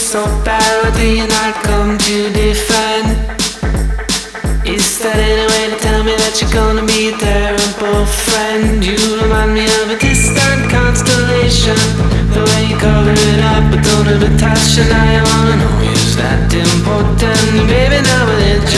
so bad, what do you not come to defend? Is that any way to tell me that you're gonna be a terrible friend? You remind me of a distant constellation, the way you cover it up but don't have a touch. And I wanna know, is that important? Baby, now with it